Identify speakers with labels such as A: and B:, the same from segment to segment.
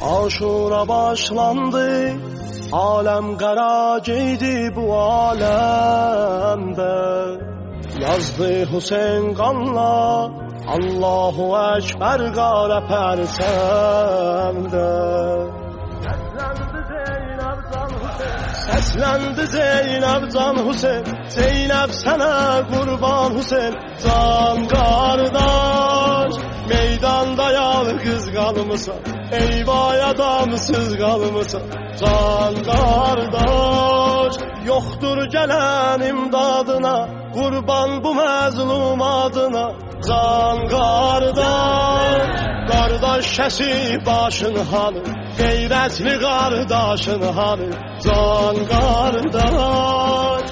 A: Aşura başlandı, alem qara geydi bu aləmdə. Yazdı Hüseyin qanla, Allahu Ekber qara pərsəmdə. Səsləndi Zeynəb can Hüseyin, Zeynəb sənə qurban Hüseyin. Can qardaş, meydanda yalqız qalmısan, eyvay adamsız qalmısan. Can qardaş, yoxdur gələn imdadına, qurban bu məzlum adına. Can qardaş, qardaş kəsib başın hanı, qeyrətli qardaşın hanı. Can qardaş,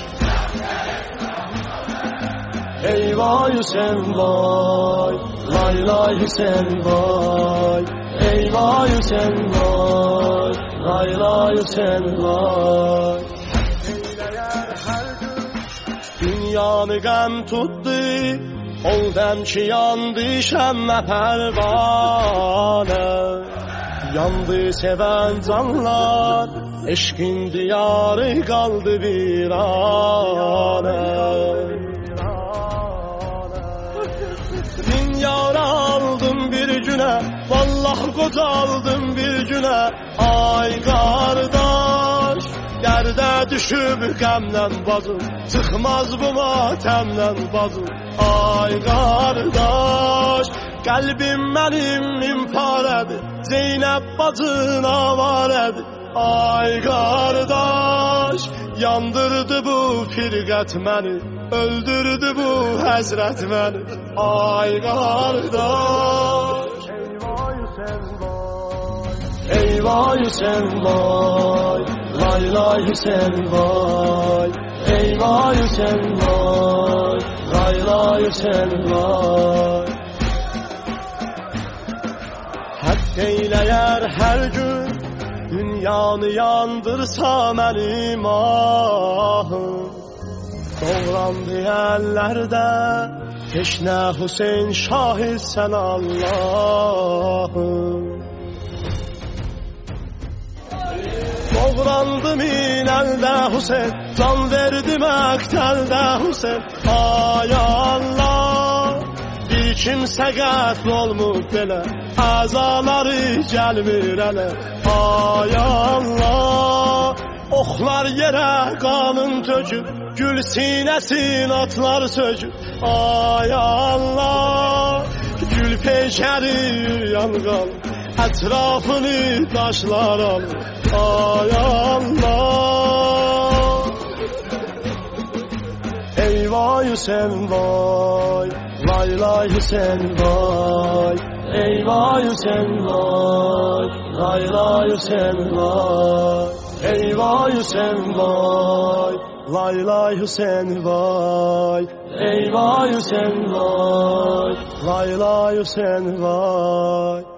A: eyvay Hüseyin vay, lay lay Hüseyin vay. Eyvay Hüseyin vay, lay lay Hüseyin vay. Dünyanı qəm tutdu, ol dəm ki yandı şəmmə pərvanə. Yandı sevən canlar, eşqin diyarı qaldı viranə. Min yara aldım bir günə, vallah qocaldım bir günə. Ay qardaş, dərdə düşüb qəmlən bazım, çıxmaz bu matəmlən bazım. Ay qardaş, qəlbim mənim imparədir, Zeynəb bacın avarədir. Ay qardaş, yandırdı bu firqət məni, öldürdü bu həzrət məni. Ay qardaş, eyvay Hüseyin vay, lay lay Hüseyin vay. Eyvay Hüseyin vay, lay lay Hüseyin vay. Haqq eyləyər hər gün, dünyanı yandırsa mənim ahım. Doğrandı əllərdə, teşnə Hüseyin şahid sən Allahım. Doğrandı min əldə Hüseyin, can verdi məqtəldə Hüseyin. Ay Allah, bir kimsə qətl olmub belə, əzaları gəlmir ələ. Ay Allah, oxlar yerə qanın töküb, gül sinəsin atlar söküb. Ay Allah, gül peşəri yanqal, ətrafını daşlar alır. Ay Allah, eyvay Hüseyin vay, lay lay Hüseyin vay. Eyvay Hüseyin vay, lay lay Hüseyin vay. Eyvay Hüseyin vay, lay lay Hüseyin vay. Eyvay Hüseyin vay, lay lay Hüseyin vay.